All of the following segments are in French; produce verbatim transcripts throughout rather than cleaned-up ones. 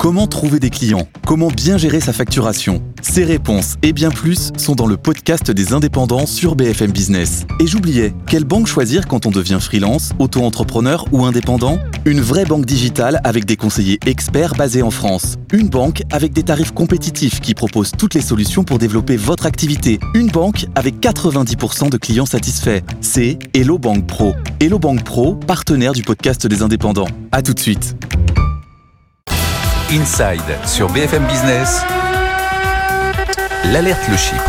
Comment trouver des clients ? Comment bien gérer sa facturation ? Ces réponses et bien plus sont dans le podcast des indépendants sur B F M Business. Et j'oubliais, quelle banque choisir quand on devient freelance, auto-entrepreneur ou indépendant ? Une vraie banque digitale avec des conseillers experts basés en France. Une banque avec des tarifs compétitifs qui propose toutes les solutions pour développer votre activité. Une banque avec quatre-vingt-dix pour cent de clients satisfaits. C'est Hello Bank Pro. Hello Bank Pro, partenaire du podcast des indépendants. À tout de suite. Inside sur B F M Business, l'alerte le Chypre.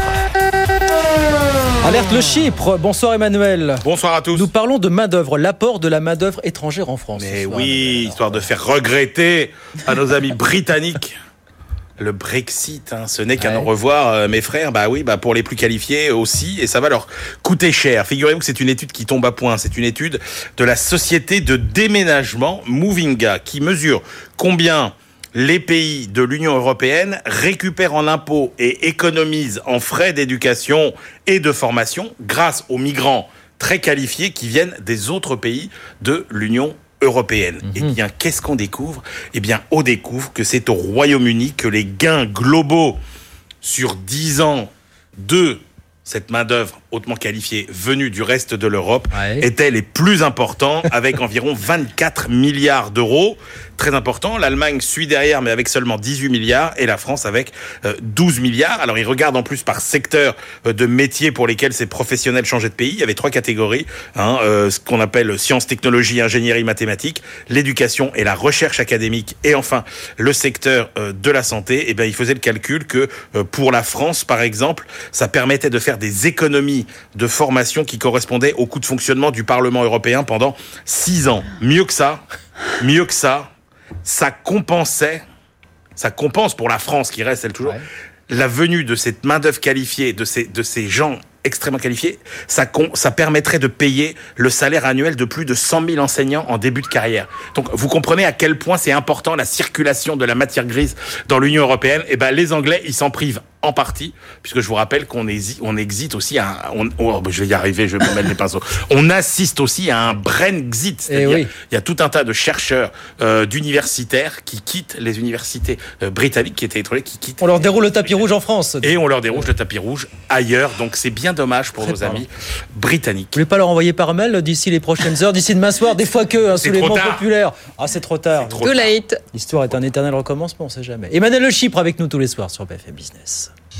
Alerte le Chypre, bonsoir Emmanuel. Bonsoir à tous. Nous parlons de main-d'œuvre, l'apport de la main-d'œuvre étrangère en France. Mais soir, oui, Emmanuel. histoire de faire regretter à nos amis britanniques le Brexit, hein, ce n'est qu'à Ouais. au revoir, euh, mes frères. Bah oui, bah pour les plus qualifiés aussi, et ça va leur coûter cher. Figurez-vous que c'est une étude qui tombe à point. C'est une étude de la société de déménagement Movinga qui mesure combien les pays de l'Union européenne récupèrent en impôts et économisent en frais d'éducation et de formation grâce aux migrants très qualifiés qui viennent des autres pays de l'Union européenne. Mm-hmm. Eh bien, qu'est-ce qu'on découvre ? Eh bien, on découvre que c'est au Royaume-Uni que les gains globaux sur dix ans de cette main-d'œuvre hautement qualifiée venue du reste de l'Europe Ouais. étaient les plus importants, avec environ vingt-quatre milliards d'euros. Très important. L'Allemagne suit derrière, mais avec seulement dix-huit milliards, et la France avec euh, douze milliards. Alors, ils regardent en plus par secteur euh, de métiers pour lesquels ces professionnels changeaient de pays. Il y avait trois catégories, hein, euh, ce qu'on appelle sciences, technologies, ingénierie, mathématiques, l'éducation et la recherche académique, et enfin le secteur euh, de la santé. Et bien, ils faisaient le calcul que euh, pour la France, par exemple, ça permettait de faire des économies de formation qui correspondaient au coût de fonctionnement du Parlement européen pendant six ans. Mieux que ça, mieux que ça, ça compensait, ça compense pour la France qui reste, elle toujours, Ouais. la venue de cette main-d'œuvre qualifiée, de ces, de ces gens extrêmement qualifiés, ça, com- ça permettrait de payer le salaire annuel de plus de cent mille enseignants en début de carrière. Donc, vous comprenez à quel point c'est important la circulation de la matière grise dans l'Union européenne. Et ben, les Anglais, ils s'en privent en partie, puisque je vous rappelle qu'on hésite, on existe aussi à un, on, oh, je vais y arriver, je vais me mettre les pinceaux. On assiste aussi à un Brexit, c'est-à-dire, Eh oui. il y a tout un tas de chercheurs, euh, d'universitaires qui quittent les universités euh, britanniques, qui étaient étrangers, qui quittent. On leur déroule le tapis rouge en France. Et on leur déroule le tapis rouge ailleurs. Donc c'est bien dommage pour Très nos parlant. amis britanniques. Vous voulez pas leur envoyer par mail d'ici les prochaines heures, d'ici demain soir, des fois que, hein, C'est sous les trop bancs tard. populaires. Ah, c'est trop tard. Trop Too tard. late. L'histoire est un éternel recommencement, on sait jamais. Emmanuel Le Chypre avec nous tous les soirs sur B F M Business.